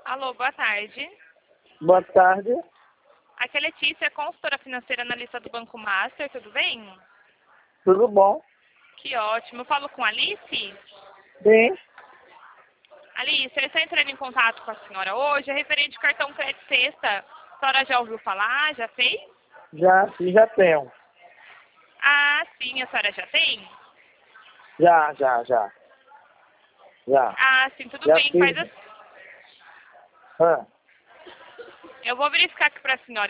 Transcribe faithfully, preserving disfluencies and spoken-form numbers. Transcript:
Alô, boa tarde. Boa tarde. Aqui é Letícia, consultora financeira analista do Banco Master, tudo bem? Tudo bom? Que ótimo. Eu falo com a Alice? Bem, Alice, eu estou entrando em contato com a senhora hoje, é referente ao cartão crédito sexta. A senhora já ouviu falar? Já fez? já, sim, já tenho. Ah, sim, a senhora já tem? Já, já, já. Já. Ah, sim, tudo Já bem. fiz. Faz assim. Ah. Eu vou verificar aqui para a senhora.